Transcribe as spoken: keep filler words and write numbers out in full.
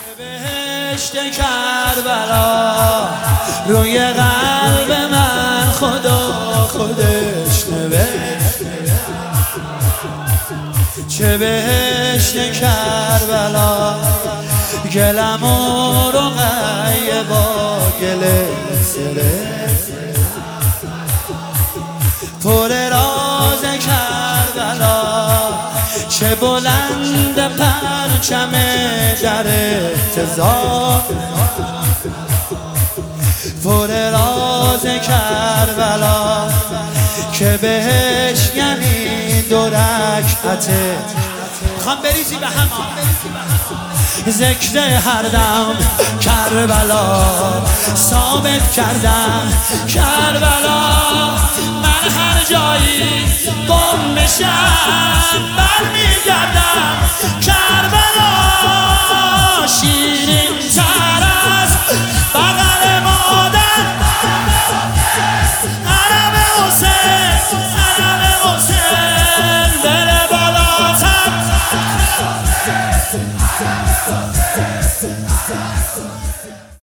بهشت کربلا روی قلب من خدا خودش نوشت. چه بهشت کربلا گلمو رو قیه با گله سره پر راز کربلا چه بلند پرچم در احتضار پر راز کربلا که بهش یعنی دو رکعته. خوام بریزی به هم ذکر هر دم کربلا ثابت کردم کربلا من هر جایی گم بشم برمیگردم کربلا شیرین تر از بغل مادر علم حسین علم حسین بره بالاتر